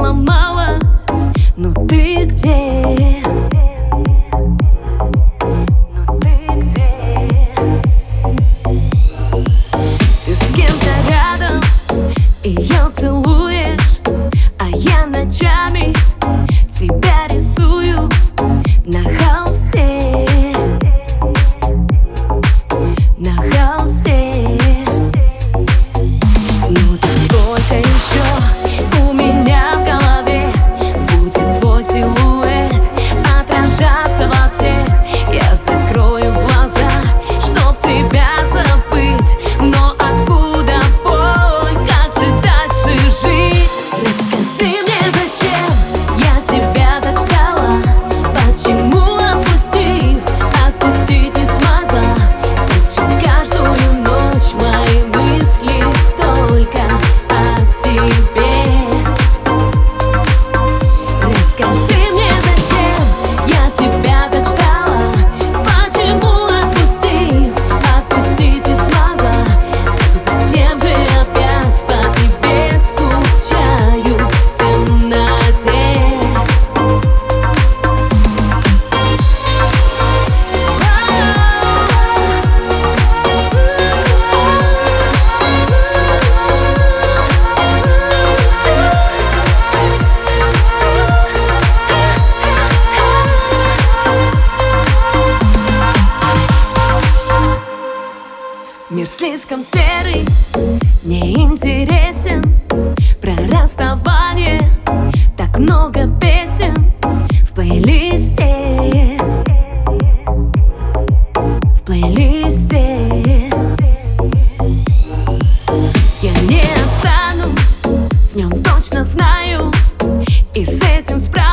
сломалась. Ну ты где? Ну ты где? Ты с кем-то рядом, ее целуешь, а я ночами тебя рисую на холсте. На холсте. Ну так сколько еще у меня в голове будет твой силуэт отражаться во всех? Я закрою глаза, чтоб тебя забыть, но откуда боль, как же дальше жить? Расскажи мне, зачем я тебя так ждала, почему отпустить не смогла? Зачем каждую ночь мои мысли только о тебе? Расскажи мне, зачем я тебя так ждала, почему отпустить не смогла? Зачем же опять по тебе скучаю в темноте? Мир слишком серый, неинтересен. Про расставание так много песен в плейлисте. В плейлисте. Я не останусь, в нем точно знаю, и с этим справлюсь.